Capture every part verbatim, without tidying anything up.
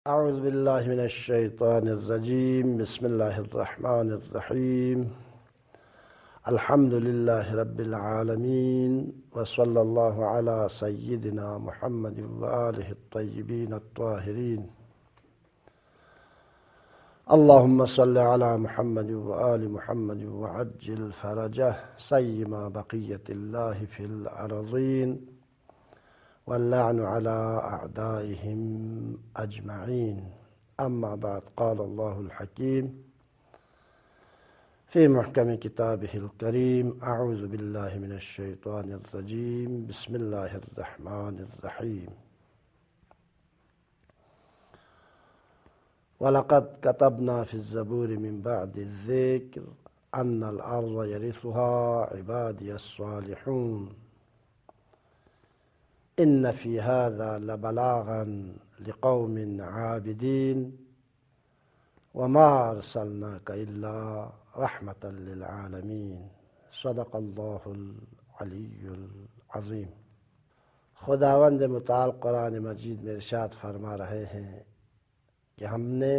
اعوذ باللہ من الشیطان الرجیم بسم اللہ الرحمن الرحیم الحمد للہ رب العالمین وصلی اللہ علی سیدنا محمد وآلہ الطیبین الطاہرین اللہم صل علی محمد وآل محمد وعجل فرجہ سیما بقیت اللہ فی الارضین واللعن على أعدائهم أجمعين أما بعد قال الله الحكيم في محكم كتابه الكريم أعوذ بالله من الشيطان الرجيم بسم الله الرحمن الرحيم ولقد كتبنا في الزبور من بعد الذكر أن الأرض يرثها عبادي الصالحون إن في هذا لبلاغا لقوم عابدين وما أرسلناك إلا رحمة للعالمين صدق الله العلي العظيم۔ خداوند متعال قرآن مجید میں ارشاد فرما رہے ہیں کہ ہم نے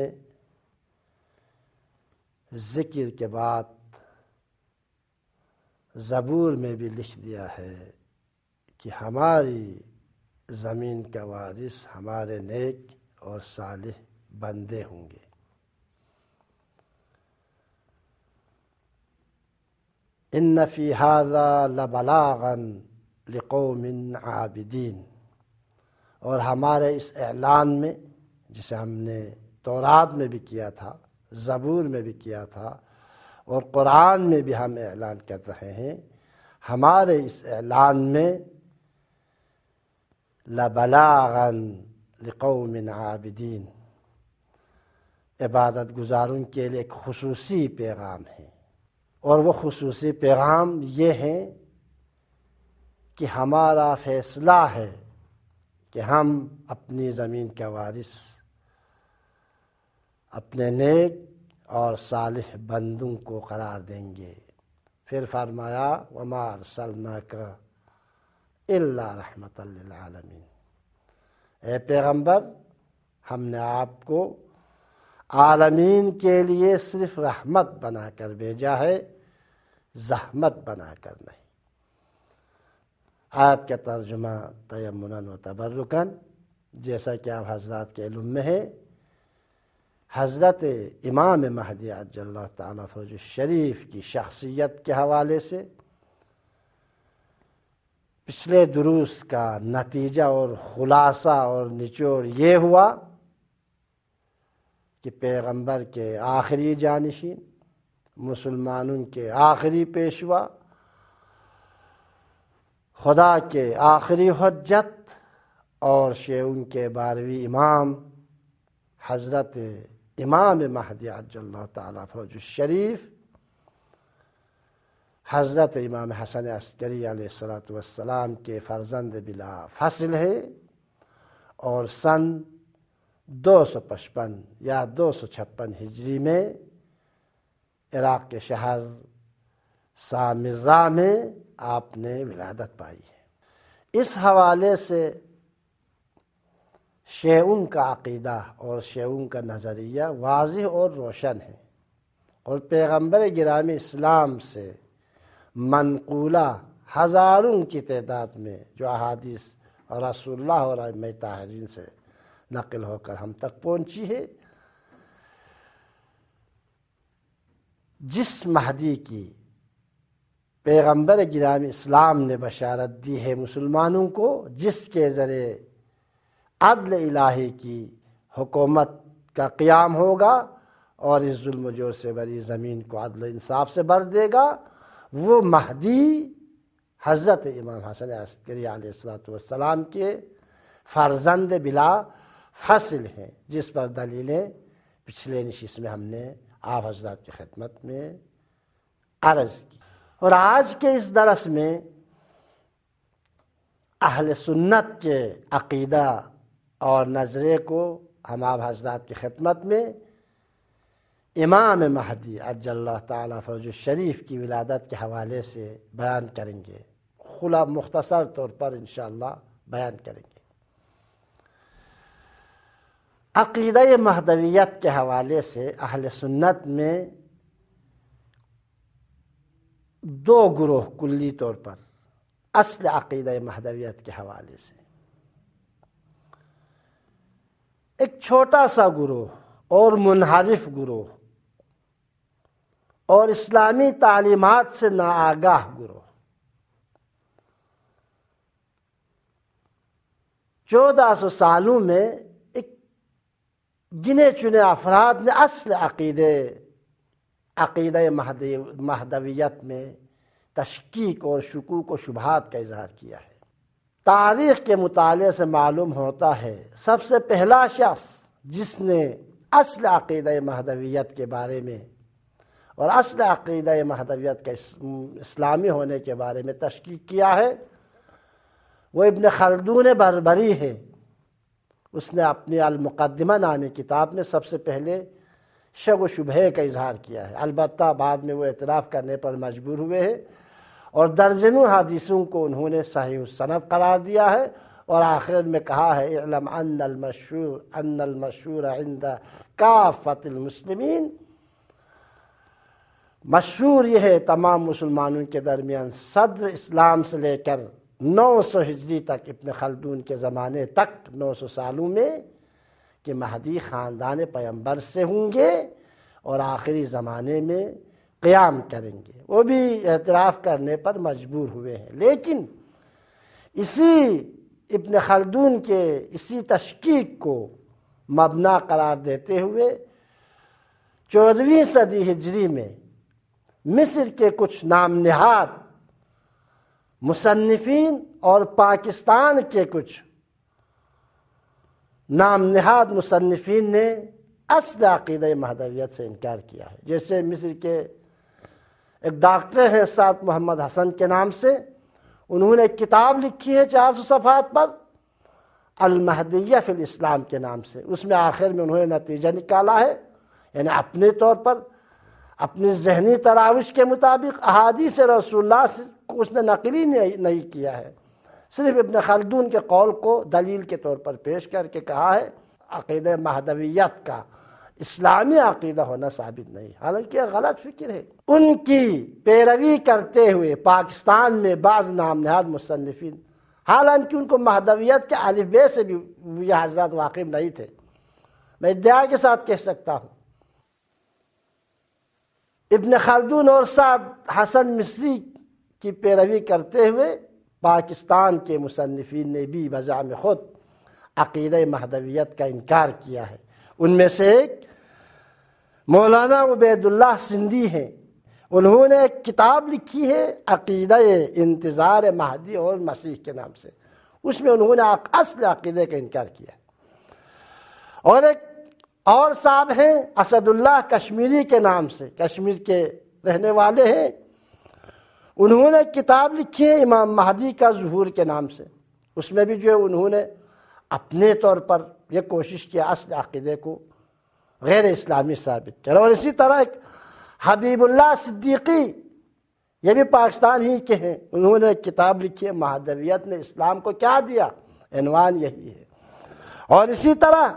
ذکر کے بعد زبور میں بھی لکھ دیا ہے کہ ہماری زمین کا وارث ہمارے نیک اور صالح بندے ہوں گے۔ ان فی ھذا لبلاغا لقوم عابدین، اور ہمارے اس اعلان میں جسے ہم نے تورات میں بھی کیا تھا، زبور میں بھی کیا تھا اور قرآن میں بھی ہم اعلان کر رہے ہیں، ہمارے اس اعلان میں لبلاغا لقوم عابدین، عبادت گزاروں کے لیے ایک خصوصی پیغام ہے، اور وہ خصوصی پیغام یہ ہے کہ ہمارا فیصلہ ہے کہ ہم اپنی زمین کا وارث اپنے نیک اور صالح بندوں کو قرار دیں گے۔ پھر فرمایا وما ارسلناک الا رحمۃ للعالمین، اے پیغمبر ہم نے آپ کو عالمین کے لیے صرف رحمت بنا کر بھیجا ہے، زحمت بنا کر نہیں۔ آیت کا ترجمہ تیمناً و تبرکاً، جیسا کہ آپ حضرات کے علم میں ہے، حضرت امام مہدی عجل اللہ تعالیٰ فرجہ الشریف کی شخصیت کے حوالے سے پچھلے دروس کا نتیجہ اور خلاصہ اور نچوڑ یہ ہوا کہ پیغمبر کے آخری جانشین، مسلمانوں کے آخری پیشوا، خدا کے آخری حجت اور شیعوں کے بارہویں امام حضرت امام مہدی عجل اللہ تعالیٰ فرجہ الشریف حضرت امام حسن عسکری علیہ الصلاۃ والسلام کے فرزند بلا فصل ہے، اور سن دو سو پچپن یا دو سو چھپن ہجری میں عراق کے شہر سامرہ میں آپ نے ولادت پائی ہے۔ اس حوالے سے شیعوں کا عقیدہ اور شیعوں کا نظریہ واضح اور روشن ہے، اور پیغمبر گرامی اسلام سے منقولہ ہزاروں کی تعداد میں جو احادیث رسول اللہ اور ائمہ طاہرین سے نقل ہو کر ہم تک پہنچی ہے، جس مہدی کی پیغمبر گرامی اسلام نے بشارت دی ہے مسلمانوں کو، جس کے ذریعے عدل الہی کی حکومت کا قیام ہوگا اور اس ظلم و جور سے بری زمین کو عدل و انصاف سے بھر دے گا، وہ مہدی حضرت امام حسن عسکری علیہ الصلاۃ والسلام کے فرزند بلا فصل ہیں، جس پر دلیلیں پچھلے نشست میں ہم نے آپ حضرات کی خدمت میں عرض کی۔ اور آج کے اس درس میں اہل سنت کے عقیدہ اور نظرے کو ہم آپ حضرات کی خدمت میں امام مہدی عجل اللہ تعالیٰ فرجہ الشریف کی ولادت کے حوالے سے بیان کریں گے، خلا مختصر طور پر انشاءاللہ بیان کریں گے۔ عقیدہ مہدویت کے حوالے سے اہل سنت میں دو گروہ کلی طور پر اصل عقیدہ مہدویت کے حوالے سے، ایک چھوٹا سا گروہ اور منحرف گروہ اور اسلامی تعلیمات سے ناآگاہ گروہ۔ چودہ سو سالوں میں ایک گنے چنے افراد نے اصل عقیدے عقیدہ مہدویت میں تشکیک اور شکوک و شبہات کا اظہار کیا ہے۔ تاریخ کے مطالعے سے معلوم ہوتا ہے سب سے پہلا شخص جس نے اصل عقیدہ مہدویت کے بارے میں اور اصل عقیدہ مہدویت کا اسلامی ہونے کے بارے میں تشکیک کیا ہے وہ ابن خلدون بربری ہے۔ اس نے اپنی المقدمہ نامی کتاب میں سب سے پہلے شک و شبہے کا اظہار کیا ہے، البتہ بعد میں وہ اعتراف کرنے پر مجبور ہوئے ہیں اور درجنوں حدیثوں کو انہوں نے صحیح السند قرار دیا ہے، اور آخر میں کہا ہے اعلم ان المشہور ان المشہور عند کافۃ المسلمین، مشہور یہ ہے تمام مسلمانوں کے درمیان صدر اسلام سے لے کر نو سو ہجری تک، ابن خلدون کے زمانے تک نو سو سالوں میں، کہ مہدی خاندان پیغمبر سے ہوں گے اور آخری زمانے میں قیام کریں گے۔ وہ بھی اعتراف کرنے پر مجبور ہوئے ہیں، لیکن اسی ابن خلدون کے اسی تشکیک کو مبنا قرار دیتے ہوئے چودہویں صدی ہجری میں مصر کے کچھ نام نہاد مصنفین اور پاکستان کے کچھ نام نہاد مصنفین نے اصل عقیدہ مہدویت سے انکار کیا ہے۔ جیسے مصر کے ایک ڈاکٹر ہیں سعد محمد حسن کے نام سے، انہوں نے ایک کتاب لکھی ہے چار سو صفحات پر، المہدیہ فی الاسلام کے نام سے۔ اس میں آخر میں انہوں نے نتیجہ نکالا ہے، یعنی اپنے طور پر اپنی ذہنی تراوش کے مطابق احادیث رسول اللہ سے اس نے نقل ہی نہیں کیا ہے، صرف ابن خلدون کے قول کو دلیل کے طور پر پیش کر کے کہا ہے عقیدہ مہدویت کا اسلامی عقیدہ ہونا ثابت نہیں، حالانکہ غلط فکر ہے۔ ان کی پیروی کرتے ہوئے پاکستان میں بعض نام نہاد مصنفین، حالانکہ ان کو مہدویت کے الف بے سے بھی یہ حضرات واقف نہیں تھے، میں ادعا کے ساتھ کہہ سکتا ہوں، ابن خلدون اور سعد حسن مصری کی پیروی کرتے ہوئے پاکستان کے مصنفین نے بھی بزعم خود عقیدہ مہدویت کا انکار کیا ہے۔ ان میں سے ایک مولانا عبید اللہ سندھی ہیں، انہوں نے ایک کتاب لکھی ہے عقیدہ انتظار مہدی اور مسیح کے نام سے، اس میں انہوں نے اصل عقیدے کا انکار کیا۔ اور ایک اور صاحب ہیں اسد اللہ کشمیری کے نام سے، کشمیر کے رہنے والے ہیں، انہوں نے کتاب لکھی ہے امام مہدی کا ظہور کے نام سے، اس میں بھی جو ہے انہوں نے اپنے طور پر یہ کوشش کیا اصل عقیدے کو غیر اسلامی ثابت کیا۔ اور اسی طرح ایک حبیب اللہ صدیقی، یہ بھی پاکستان ہی کے ہیں، انہوں نے ایک کتاب لکھی ہے مہدویت نے اسلام کو کیا دیا، عنوان یہی ہے۔ اور اسی طرح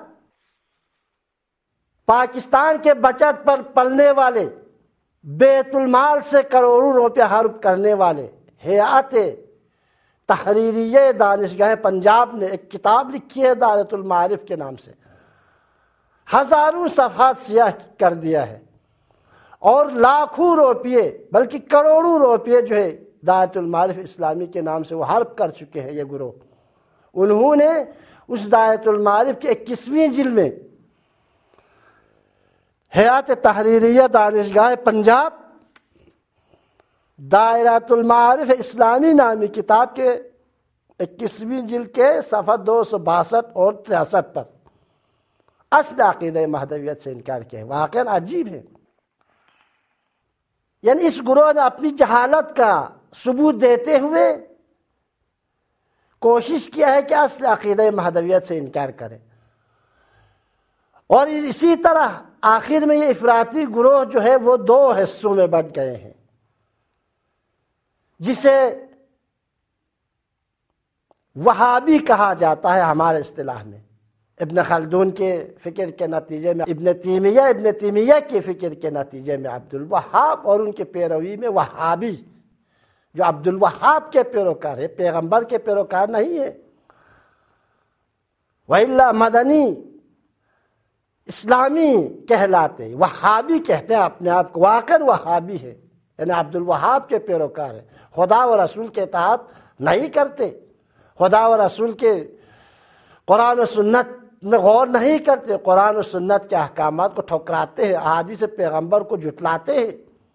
پاکستان کے بجٹ پر پلنے والے، بیت المال سے کروڑوں روپے حرب کرنے والے ہیئت تحریریہ دانشگاہ پنجاب نے ایک کتاب لکھی ہے دائرۃ المعارف کے نام سے، ہزاروں صفحات سیاہ کر دیا ہے، اور لاکھوں روپے بلکہ کروڑوں روپے جو ہے دائرۃ المعارف اسلامی کے نام سے وہ حرب کر چکے ہیں یہ گروہ۔ انہوں نے اس دائرۃ المعارف کے اکیسویں جلد میں ہیئت تحریریہ دانشگاہ پنجاب دائرۃ المعارف اسلامی نامی کتاب کے اکیسویں جلد کے صفحہ دو سو باسٹھ اور تریسٹھ پر اصل عقیدہ مہدویت سے انکار کیا ہے۔ واقعاً عجیب ہے، یعنی اس گروہ نے اپنی جہالت کا ثبوت دیتے ہوئے کوشش کیا ہے کہ اصل عقیدہ مہدویت سے انکار کرے، اور اسی طرح آخر میں یہ افراطی گروہ جو ہے وہ دو حصوں میں بٹ گئے ہیں، جسے وہابی کہا جاتا ہے ہمارے اصطلاح میں، ابن خلدون کے فکر کے نتیجے میں ابن تیمیہ، ابن تیمیہ کے فکر کے نتیجے میں عبد الوہاب، اور ان کے پیروی میں وہابی، جو عبد الوہاب کے پیروکار ہے، پیغمبر کے پیروکار نہیں ہے۔ وَإِلَّا مدنی اسلامی کہلاتے، وہابی کہتے ہیں اپنے آپ کو، واقع وہابی ہے، یعنی عبد الوہاب کے پیروکار ہے، خدا و رسول کے اطاعت نہیں کرتے، خدا و رسول کے قرآن و سنت میں غور نہیں کرتے، قرآن و سنت کے احکامات کو ٹھکراتے ہیں، احادیث پیغمبر کو جھٹلاتے ہیں۔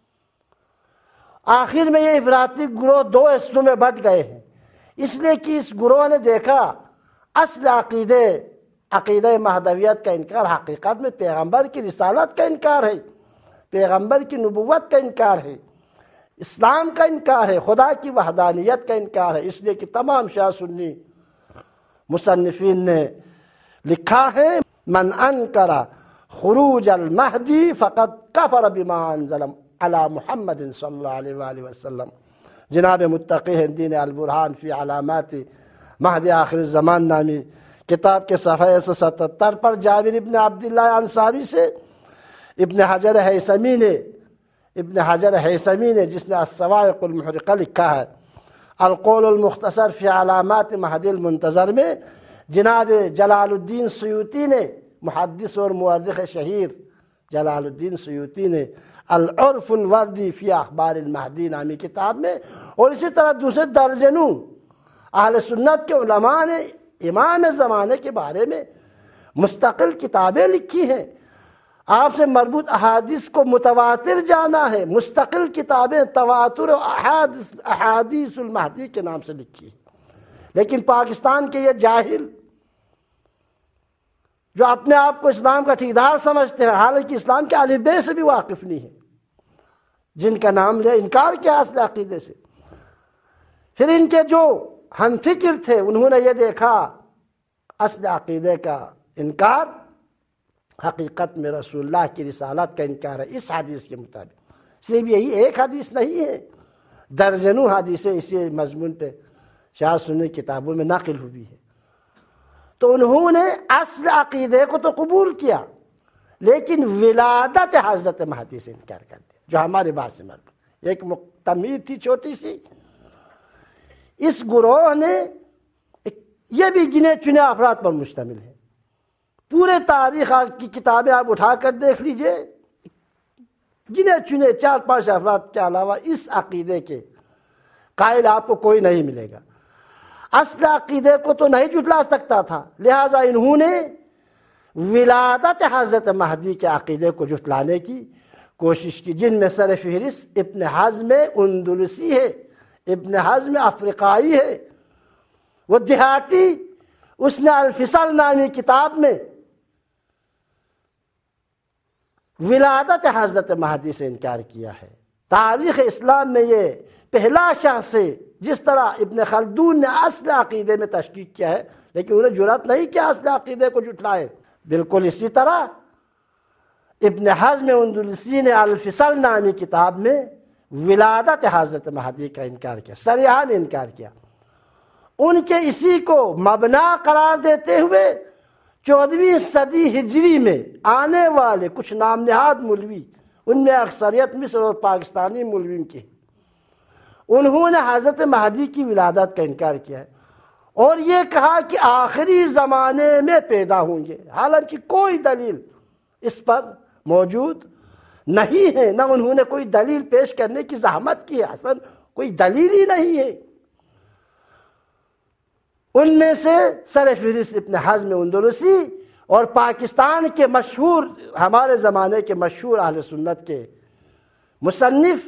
آخر میں یہ افراطی گروہ دو حصوں میں بٹ گئے ہیں، اس لیے کہ اس گروہ نے دیکھا اصل عقیدے عقیدہ مہدویت کا انکار حقیقت میں پیغمبر کی رسالت کا انکار ہے، پیغمبر کی نبوت کا انکار ہے، اسلام کا انکار ہے، خدا کی وحدانیت کا انکار ہے۔ اس لیے کہ تمام شیعہ سنی مصنفین نے لکھا ہے من انکر خروج المہدی فقد کفر بما انزل علی محمد صلی اللہ علیہ وآلہ وسلم۔ جناب متقی ہندی نے البرہان فی علامات مہدی آخر الزمان نامی کتاب کے صفحہ ایک سو ستتر پر جابر ابن عبداللہ انصاری سے ابن حجر ہیثمی نے ابن حجر ہیثمی نے جس نے الصواعق المحرقہ لکھا ہے، القول المختصر فی علامات مہدی المنتظر میں جناب جلال الدین سیوطی نے، محدث اور مورخ شہیر جلال الدین سیوطی نے العرف الوردی فی اخبار المہدی نامی کتاب میں، اور اسی طرح دوسرے درجنوں اہل سنت کے علماء نے امام زمانے کے بارے میں مستقل کتابیں لکھی ہیں، آپ سے مربوط احادیث کو متواتر جانا ہے، مستقل کتابیں تواتر و احادیث المہدی کے نام سے لکھی ہیں۔ لیکن پاکستان کے یہ جاہل جو اپنے آپ کو اسلام کا ٹھیکیدار سمجھتے ہیں، حالانکہ اسلام کے الف بے سے بھی واقف نہیں ہے، جن کا نام لیا انکار کیا اصل عقیدے سے۔ پھر ان کے جو ہم فکر تھے انہوں نے یہ دیکھا اصل عقیدے کا انکار حقیقت میں رسول اللہ کی رسالت کا انکار ہے اس حدیث کے مطابق۔ صرف یہی ایک حدیث نہیں ہے، درجنوں حدیثیں اسی مضمون پہ شیعہ سنی کتابوں میں نقل ہوئی ہے۔ تو انہوں نے اصل عقیدے کو تو قبول کیا، لیکن ولادت حضرت مہدی سے انکار کر دیا، جو ہمارے بات سے مربوط ایک تمہید تھی چھوٹی سی۔ اس گروہ نے یہ بھی گنے چنے افراد پر مشتمل ہے، پورے تاریخ کی کتابیں آپ اٹھا کر دیکھ لیجئے، گنے چنے چار پانچ افراد کے علاوہ اس عقیدے کے قائل آپ کو کوئی نہیں ملے گا۔ اصل عقیدے کو تو نہیں جھٹلا سکتا تھا، لہٰذا انہوں نے ولادت حضرت مہدی کے عقیدے کو جھٹلانے کی کوشش کی، جن میں سر فہرست ابن حزم اندلسی ہے، ابن حزم افریقائی ہے، وہ دیہاتی، اس نے الفصل نامی کتاب میں ولادت حضرت مہدی سے انکار کیا ہے۔ تاریخ اسلام میں یہ پہلا شخص ہے، جس طرح ابن خلدون نے اصل عقیدے میں تشکیک کیا ہے لیکن انہیں جرأت نہیں کیا اصل عقیدے کو جھٹلائے۔ بالکل اسی طرح ابن حزم اندلسی نے الفصل نامی کتاب میں ولادت حضرت مہدی کا انکار کیا، صریحاً انکار کیا۔ ان کے اسی کو مبنا قرار دیتے ہوئے چودہویں صدی ہجری میں آنے والے کچھ نام نہاد مولوی، ان میں اکثریت مصر اور پاکستانی مولویوں کی، انہوں نے حضرت مہدی کی ولادت کا انکار کیا ہے اور یہ کہا کہ آخری زمانے میں پیدا ہوں گے، حالانکہ کوئی دلیل اس پر موجود نہیں ہے، نہ انہوں نے کوئی دلیل پیش کرنے کی زحمت کی ہے، اصلا کوئی دلیل ہی نہیں ہے۔ ان میں سے سر فہرست ابن حزم اندلسی اور پاکستان کے مشہور، ہمارے زمانے کے مشہور اہل سنت کے مصنف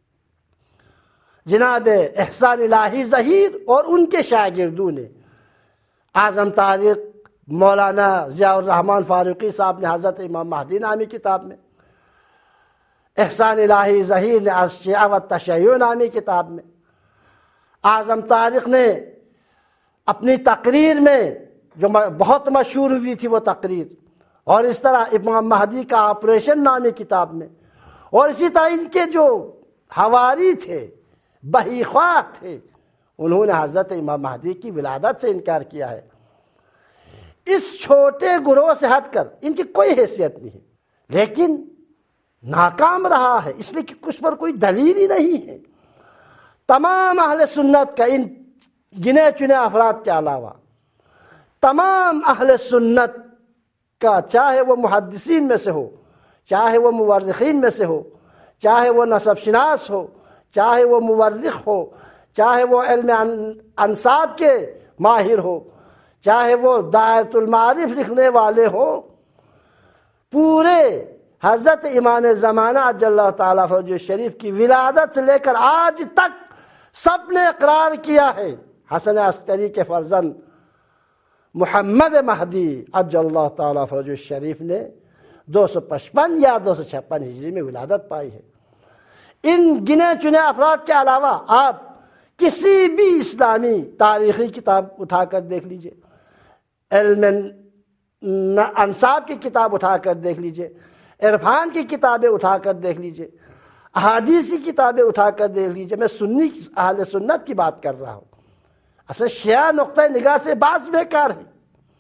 جناب احسان الہی ظہیر اور ان کے شاگردوں نے اعظم تاریخ مولانا ضیاء الرحمن فاروقی صاحب نے حضرت امام مہدی نامی کتاب میں، احسان الہی ظہیر نے الشیعہ والتشیع نامی کتاب میں، اعظم تاریخ نے اپنی تقریر میں جو بہت مشہور ہوئی تھی وہ تقریر، اور اس طرح امام مہدی کا آپریشن نامی کتاب میں، اور اسی طرح ان کے جو حواری تھے، بہی خواہ تھے، انہوں نے حضرت امام مہدی کی ولادت سے انکار کیا ہے۔ اس چھوٹے گروہ سے ہٹ کر ان کی کوئی حیثیت نہیں ہے، لیکن ناکام رہا ہے اس لیے کہ اس پر کوئی دلیل ہی نہیں ہے۔ تمام اہل سنت کا ان گنے چنے افراد کے علاوہ تمام اہل سنت کا، چاہے وہ محدثین میں سے ہو، چاہے وہ مورخین میں سے ہو، چاہے وہ نسب شناس ہو، چاہے وہ مورخ ہو، چاہے وہ علم انساب کے ماہر ہو، چاہے وہ دائرۃ المعارف لکھنے والے ہوں، پورے حضرت امام زمانہ عجل اللہ تعالیٰ فرجہ شریف کی ولادت سے لے کر آج تک سب نے اقرار کیا ہے حسن عسکری کے فرزند محمد مہدی عجل اللہ تعالیٰ فرجہ شریف نے دو سو پچپن یا دو سو چھپن ہجری میں ولادت پائی ہے۔ ان گنے چنے افراد کے علاوہ آپ کسی بھی اسلامی تاریخی کتاب اٹھا کر دیکھ لیجئے، علم انساب کی کتاب اٹھا کر دیکھ لیجئے، عرفان کی کتابیں اٹھا کر دیکھ لیجئے، احادیث کی کتابیں اٹھا کر دیکھ لیجئے۔ میں سنی اہل سنت کی بات کر رہا ہوں، اصل شیعہ نقطہ نگاہ سے باز بیکار ہے۔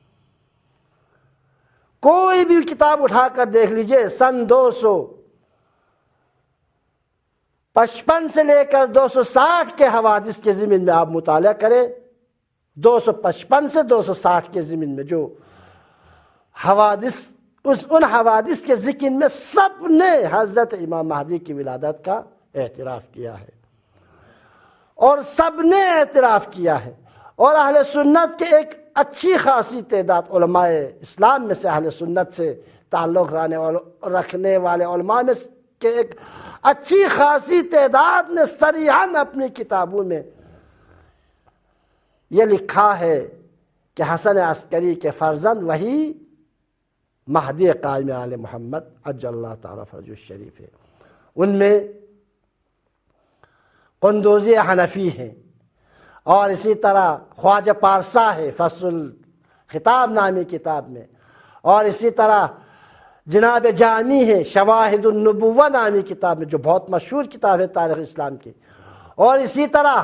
کوئی بھی کتاب اٹھا کر دیکھ لیجئے، سن دو سو پچپن سے لے کر دو سو ساٹھ کے حوادث کے ضمن میں آپ مطالعہ کریں، دو سو پچپن سے دو سو ساٹھ کے ضمن میں جو حوادث، اس ان حوادث کے ذکر میں سب نے حضرت امام مہدی کی ولادت کا اعتراف کیا ہے، اور سب نے اعتراف کیا ہے۔ اور اہل سنت کے ایک اچھی خاصی تعداد علماء اسلام میں سے، اہل سنت سے تعلق رکھنے والے علماء میں کے ایک اچھی خاصی تعداد نے صریحاً اپنی کتابوں میں یہ لکھا ہے کہ حسن عسکری کے فرزند وہی مہدی قائم آل محمد عجل اللہ تعالیٰ فرجہ الشریف ہے۔ ان میں قندوزی حنفی ہیں، اور اسی طرح خواجہ پارسا ہے فصل الخطاب نامی کتاب میں، اور اسی طرح جناب جامی ہے شواہد النبوہ نامی کتاب میں جو بہت مشہور کتاب ہے تاریخ اسلام کی، اور اسی طرح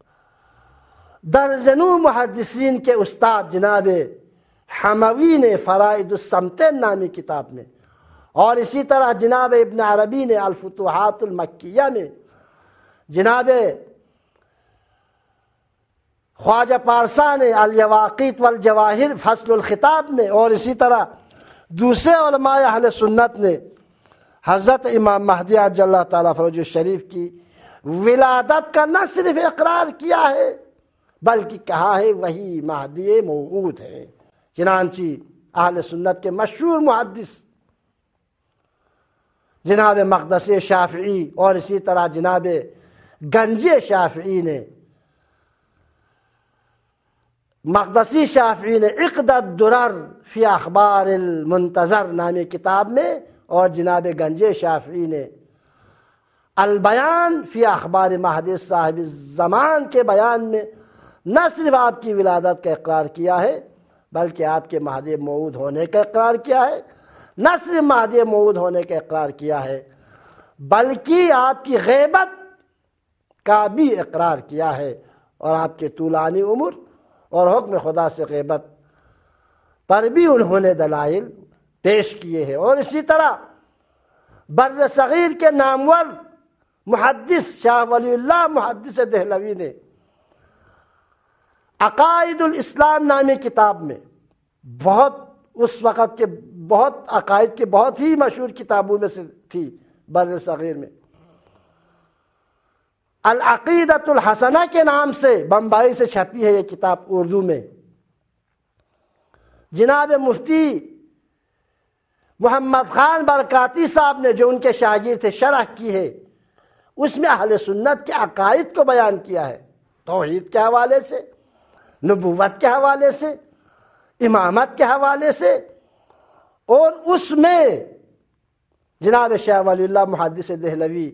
درجنوں محدثین کے استاد جناب حموی نے فرائد السمتین نامی کتاب میں، اور اسی طرح جناب ابن عربی نے الفتوحات المکیہ میں، جناب خواجہ پارسا نے الیواقیت والجواہر فصل الخطاب میں، اور اسی طرح دوسرے علماء اہل سنت نے حضرت امام مہدی عجل اللہ تعالیٰ فرجہ الشریف کی ولادت کا نہ صرف اقرار کیا ہے بلکہ کہا ہے وہی مہدی موعود ہے۔ چنانچہ اہل سنت کے مشہور محدث جناب مقدسی شافعی اور اسی طرح جناب گنجی شافعی نے، مقدسی شافعی نے عقد الدرر فی اخبار المنتظر نامی کتاب میں، اور جناب گنجی شافعی نے البیان فی اخبار مہدی صاحب الزمان کے بیان میں نہ صرف آپ کی ولادت کا اقرار کیا ہے بلکہ آپ کے مہدی موعود ہونے کا اقرار کیا ہے، نہ صرف مہدی موعود ہونے کا اقرار کیا ہے بلکہ آپ کی غیبت کا بھی اقرار کیا ہے، اور آپ کے طولانی عمر اور حکم خدا سے غیبت پر بھی انہوں نے دلائل پیش کیے ہیں۔ اور اسی طرح بر صغیر کے نامور محدث شاہ ولی اللہ محدث دہلوی نے عقائد الاسلام نامی کتاب میں، بہت اس وقت کے بہت عقائد کے بہت ہی مشہور کتابوں میں سے تھی بر صغیر میں، العقیدۃ الحسنہ کے نام سے بمبئی سے چھپی ہے یہ کتاب اردو میں۔ جناب مفتی محمد خان برکاتی صاحب نے جو ان کے شاگرد تھے شرح کی ہے، اس میں اہل سنت کے عقائد کو بیان کیا ہے، توحید کے حوالے سے، نبوت کے حوالے سے، امامت کے حوالے سے، اور اس میں جناب شاہ ولی اللہ محدث دہلوی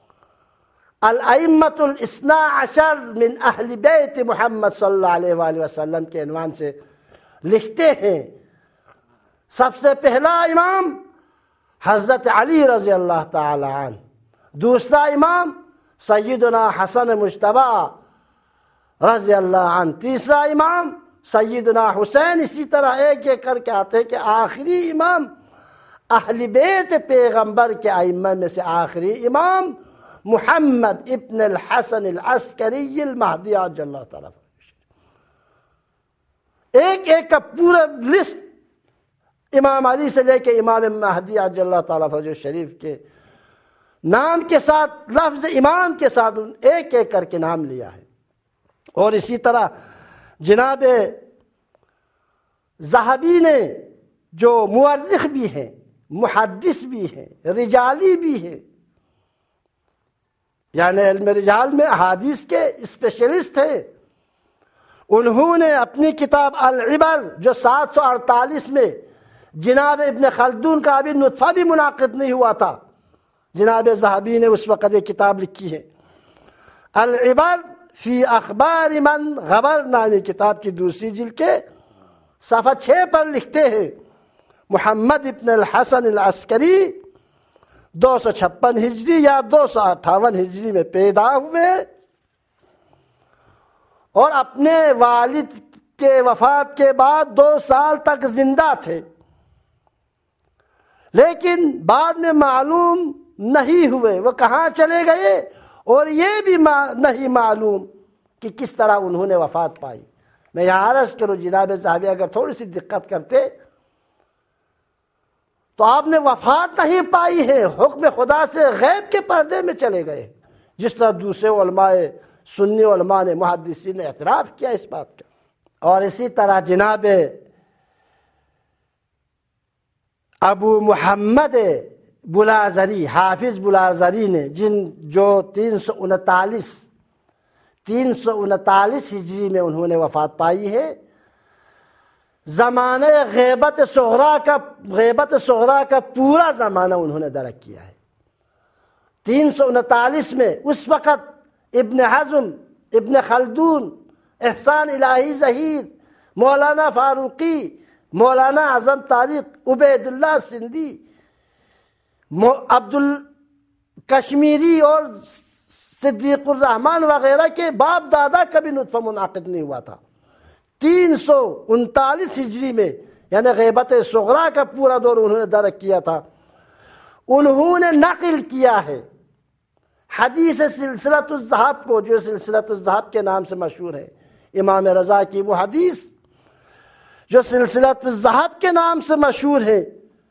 الائمۃ الاثنا عشر من اہل بیت محمد صلی اللہ علیہ وآلہ وسلم کے عنوان سے لکھتے ہیں، سب سے پہلا امام حضرت علی رضی اللہ تعالی عنہ، دوسرا امام سیدنا حسن مجتبی رضی اللہ عنہ، تیسرا امام سیدنا حسین اسی طرح ایک ایک کر کے آتے ہیں کہ آخری امام اہل بیت پیغمبر کے ائمہ میں سے آخری امام محمد ابن الحسن العسکری المہدی عجل اللہ تعالیٰ. ایک ایک کا پورا لسٹ امام علی سے لے کے امام مہدی عجل اللہ تعالیٰ فضل شریف کے نام کے ساتھ لفظ امام کے ساتھ ایک ایک کر کے نام لیا ہے. اور اسی طرح جناب ذہبی نے جو مورخ بھی ہیں، محدث بھی ہیں، رجالی بھی ہیں، یعنی علم رجال میں احادیث کے اسپیشلسٹ ہیں، انہوں نے اپنی کتاب العبر جو سات سو اڑتالیس میں جناب ابن خلدون کا ابھی نطفہ بھی منعقد نہیں ہوا تھا، جناب ذہبی نے اس وقت یہ کتاب لکھی ہے. العبر فی اخبار من غبر نامی کتاب کی دوسری جلد کے صفحہ چھ پر لکھتے ہیں محمد ابن الحسن العسکری دو سو چھپن ہجری یا دو سو اٹھاون ہجری میں پیدا ہوئے اور اپنے والد کے وفات کے بعد دو سال تک زندہ تھے، لیکن بعد میں معلوم نہیں ہوئے وہ کہاں چلے گئے، اور یہ بھی نہیں معلوم کہ کس طرح انہوں نے وفات پائی. میں یہاں عرض کروں جناب ذہبی اگر تھوڑی سی دقت کرتے تو آپ نے وفات نہیں پائی ہے، حکم خدا سے غیب کے پردے میں چلے گئے، جس طرح دوسرے علماء سنی علماء نے محدثین نے اعتراف کیا اس بات کا. اور اسی طرح جناب ابو محمد بلازری حافظ بلازری نے جن جو تین سو انتالیس تین سو انتالیس ہجری میں انہوں نے وفات پائی ہے، زمانہ غیبت صغرا کا غیبت صغرا کا پورا زمانہ انہوں نے درک کیا ہے. تین سو انتالیس میں اس وقت ابن حزم، ابن خلدون، احسان الہی ظہیر، مولانا فاروقی، مولانا اعظم طارق، عبید اللہ سندھی، عبد الکشمیری اور صدیق الرحمن وغیرہ کے باپ دادا کا بھی نطفہ منعقد نہیں ہوا تھا. تین سو انتالیس ہجری میں یعنی غیبت صغرا کا پورا دور انہوں نے درک کیا تھا. انہوں نے نقل کیا ہے حدیث سلسلۃ الذہب کو، جو سلسلۃ الذہب کے نام سے مشہور ہے، امام رضا کی وہ حدیث جو سلسلۃ الذہب کے نام سے مشہور ہے.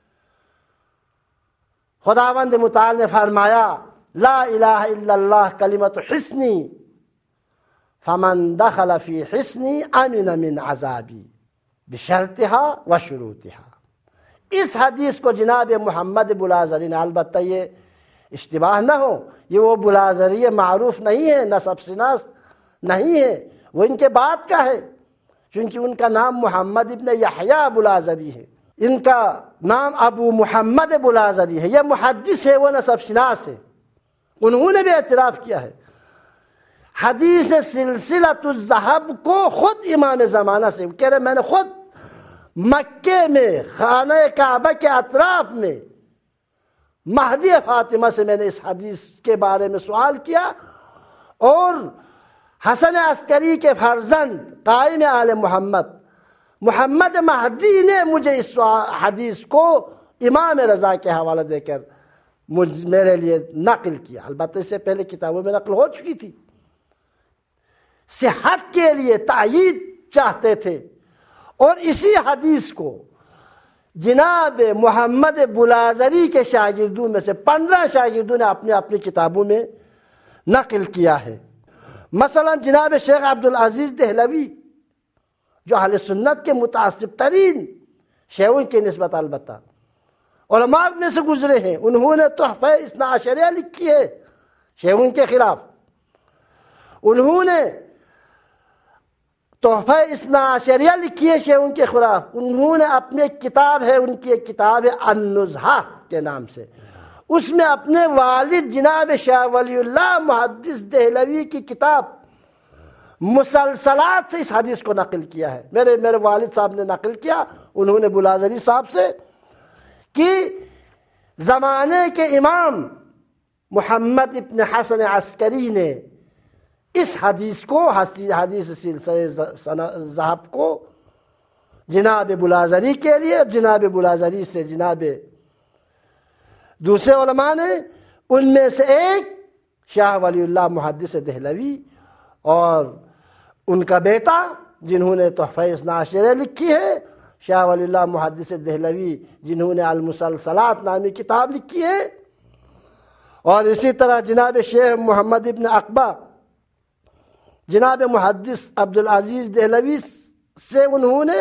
خداوند متعال نے فرمایا لا الہ الا اللہ کلمۃ حسنی فمن دخل فی حسنی امن من عذابی بشرطها و شروطها. اس حدیث کو جناب محمد بلازری نے، البتہ یہ اشتباہ نہ ہو، یہ وہ بلازری معروف نہیں ہے، نسب شناس نہیں ہے، وہ ان کے بعد کا ہے، چونکہ ان کا نام محمد ابن یحییٰ بلازری ہے، ان کا نام ابو محمد بلازری ہے. یہ محدث ہے، وہ نسب شناس ہے، انہوں نے بھی اعتراف کیا ہے. حدیث سلسلۃ الذہب کو خود امام زمانہ سے کہہ رہے، میں نے خود مکے میں خانہ کعبہ کے اطراف میں مہدی فاطمہ سے میں نے اس حدیث کے بارے میں سوال کیا، اور حسن عسکری کے فرزند قائم آل محمد محمد مہدی نے مجھے اس حدیث کو امام رضا کے حوالہ دے کر میرے لیے نقل کیا. البتہ اس سے پہلے کتابوں میں نقل ہو چکی تھی. صحت کے لیے تائید چاہتے تھے، اور اسی حدیث کو جناب محمد بلازری کے شاگردوں میں سے پندرہ شاگردوں نے اپنے اپنی کتابوں میں نقل کیا ہے. مثلا جناب شیخ عبدالعزیز دہلوی جو اہل سنت کے متعصب ترین شیعوں کی نسبت البتہ علماء میں سے گزرے ہیں، انہوں نے تحفہ اثنا عشریہ لکھی ہے شیعوں کے خلاف. انہوں نے تحفہ اثنا عشریہ لکھی ہے شیعوں کے خلاف. انہوں نے اپنی ایک کتاب ہے، ان کی ایک کتاب ہے النزہہ کے نام سے، اس میں اپنے والد جناب شاہ ولی اللہ محدث دہلوی کی کتاب مسلسلات سے اس حدیث کو نقل کیا ہے. میرے میرے والد صاحب نے نقل کیا، انہوں نے بلازری صاحب سے، کہ زمانے کے امام محمد ابن حسن عسکری نے اس حدیث کو حدیث سلسلہ ذہب کو جناب بلازری کے لیے، جناب بلازری سے جناب دوسرے علماء نے، ان میں سے ایک شاہ ولی اللہ محدث دہلوی اور ان کا بیٹا جنہوں نے تحفہ اثنا عشریہ لکھی ہے، شاہ ولی اللہ محدث دہلوی جنہوں نے المسلسلات نامی کتاب لکھی ہے، اور اسی طرح جناب شیخ محمد ابن عقبہ جناب محدث عبدالعزیز دہلوی سے انہوں نے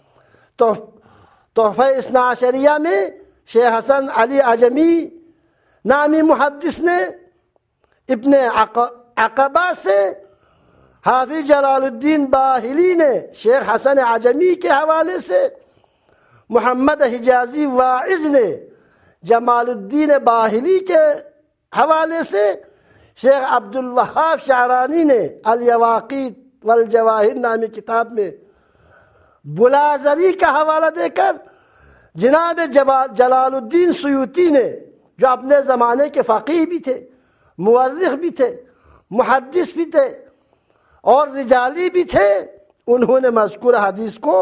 تحفہ اثنا عشریہ میں شیخ حسن علی عجمی نامی محدث نے، ابن عقبہ سے حافظ جلال الدین باہلی نے شیخ حسن عجمی کے حوالے سے، محمد حجازی واعظ نے جمال الدین باہلی کے حوالے سے، شیخ عبدالوہاب شعرانی نے الیواقیت والجواہر نامی کتاب میں بلازری کا حوالہ دے کر، جناب جلال الدین سیوطی نے جو اپنے زمانے کے فقیہ بھی تھے، مورخ بھی تھے، محدث بھی تھے اور رجالی بھی تھے، انہوں نے مذکور حدیث کو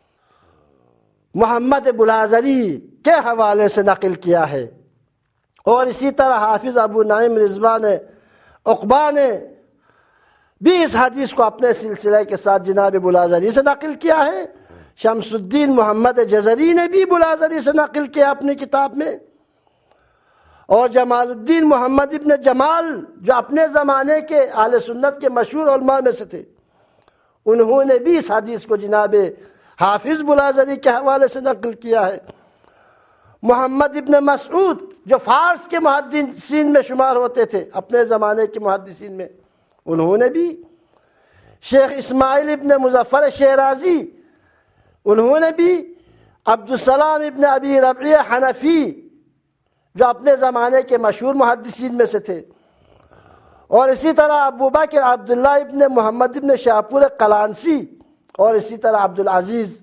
محمد بلازری کے حوالے سے نقل کیا ہے۔ اور اسی طرح حافظ ابو نعیم رضوان عقبہ نے بھی اس حدیث کو اپنے سلسلہ کے ساتھ جناب بلازری سے نقل کیا ہے۔ شمس الدین محمد جزری نے بھی بلازری سے نقل کیا اپنی کتاب میں، اور جمال الدین محمد ابن جمال جو اپنے زمانے کے اہل سنت کے مشہور علماء میں سے تھے، انہوں نے بھی اس حدیث کو جناب حافظ بلازری کے حوالے سے نقل کیا ہے۔ محمد ابن مسعود جو فارس کے محدثین میں شمار ہوتے تھے اپنے زمانے کے محدثین میں، انہوں نے بھی، شیخ اسماعیل ابن مظفر شیرازی انہوں نے بھی، عبدالسلام ابن ابی ربیع حنفی جو اپنے زمانے کے مشہور محدثین میں سے تھے، اور اسی طرح ابو بکر عبداللہ ابن محمد ابن شاپور قلانسی، اور اسی طرح عبدالعزیز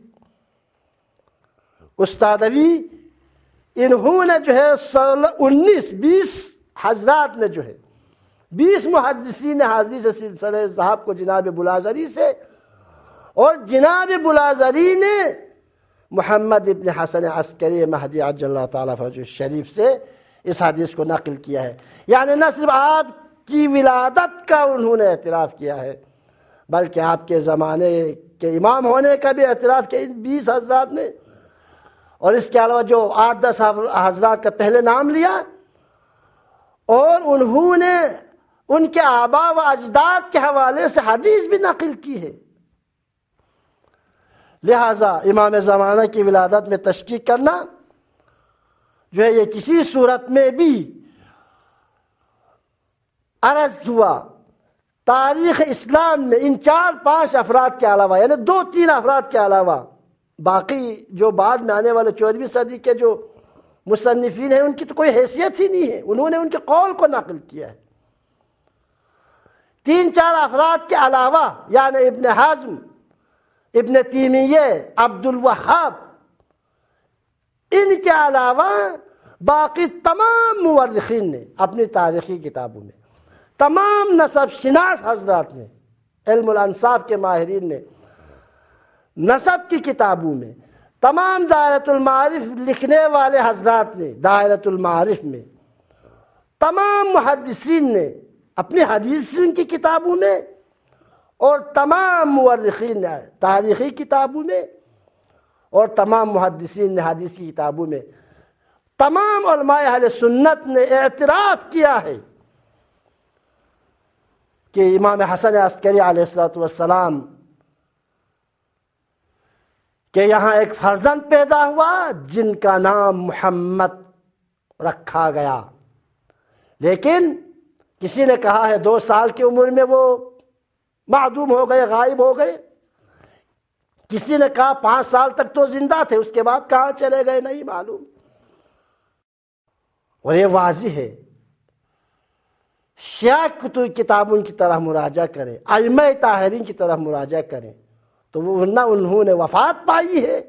استادوی، انہوں نے جو ہے انیس بیس حضرات نے جو ہے بیس محدثین حدیث سلسلہ ذہب کو جناب بلازری سے، اور جناب بلازری نے محمد ابن حسن عسکری مہدی عجل اللہ تعالیٰ فرجہ شریف سے اس حدیث کو نقل کیا ہے۔ یعنی نہ صرف آپ کی ولادت کا انہوں نے اعتراف کیا ہے، بلکہ آپ کے زمانے کے امام ہونے کا بھی اعتراف کیا ان بیس حضرات نے، اور اس کے علاوہ جو آٹھ دس حضرات کا پہلے نام لیا، اور انہوں نے ان کے آباء و اجداد کے حوالے سے حدیث بھی نقل کی ہے۔ لہذا امام زمانہ کی ولادت میں تشکیک کرنا جو ہے یہ کسی صورت میں بھی عرض ہوا تاریخ اسلام میں ان چار پانچ افراد کے علاوہ، یعنی دو تین افراد کے علاوہ باقی جو بعد میں آنے والے چودہویں صدی کے جو مصنفین ہیں ان کی تو کوئی حیثیت ہی نہیں ہے، انہوں نے ان کے قول کو نقل کیا ہے۔ تین چار افراد کے علاوہ یعنی ابن حزم، ابن تیمیہ، عبد الوہاب، ان کے علاوہ باقی تمام مورخین نے اپنی تاریخی کتابوں میں، تمام نسب شناس حضرات نے، علم الانساب کے ماہرین نے نسب کی کتابوں میں، تمام دائرۃ المعارف لکھنے والے حضرات نے دائرۃ المعارف میں، تمام محدثین نے اپنی حدیث ان کی کتابوں میں، اور تمام مورخین نے تاریخی کتابوں میں، اور تمام محدثین نے حدیث کی کتابوں میں، تمام علماء اہل سنت نے اعتراف کیا ہے کہ امام حسن عسکری علیہ الصلوۃ والسلام کہ یہاں ایک فرزند پیدا ہوا جن کا نام محمد رکھا گیا، لیکن کسی نے کہا ہے دو سال کی عمر میں وہ معدوم ہو گئے، غائب ہو گئے، کسی نے کہا پانچ سال تک تو زندہ تھے، اس کے بعد کہاں چلے گئے نہیں معلوم۔ اور یہ واضح ہے، شیعہ کتابوں کی طرح مراجعہ کریں، ائمہ طاہرین کی طرح مراجعہ کریں تو وہ نہ انہوں نے وفات پائی ہے،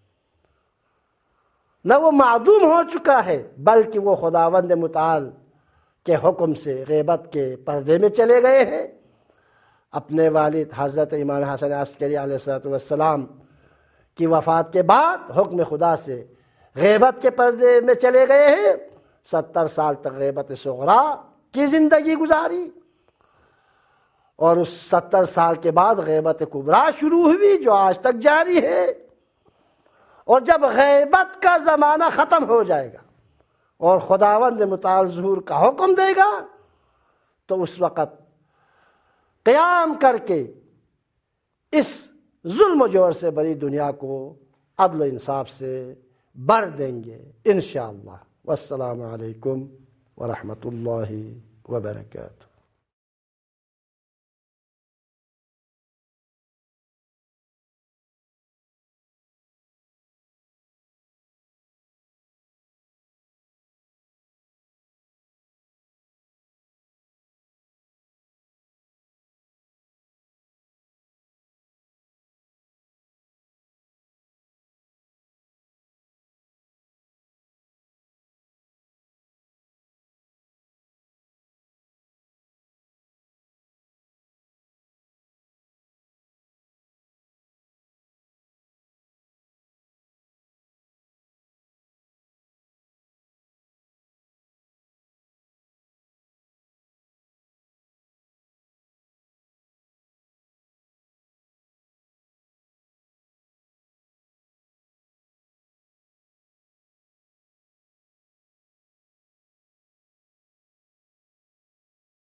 نہ وہ معدوم ہو چکا ہے، بلکہ وہ خداوند متعال کے حکم سے غیبت کے پردے میں چلے گئے ہیں، اپنے والد حضرت امام حسن عسکری علیہ السلام کی وفات کے بعد حکم خدا سے غیبت کے پردے میں چلے گئے ہیں، ستر سال تک غیبت صغرا کی زندگی گزاری، اور اس ستر سال کے بعد غیبت کبریٰ شروع ہوئی جو آج تک جاری ہے۔ اور جب غیبت کا زمانہ ختم ہو جائے گا اور خداوند متعال ظہور کا حکم دے گا تو اس وقت قیام کر کے اس ظلم و جور سے بری دنیا کو عدل و انصاف سے بھر دیں گے انشاءاللہ۔ والسلام علیکم ورحمۃ اللہ وبرکاتہ۔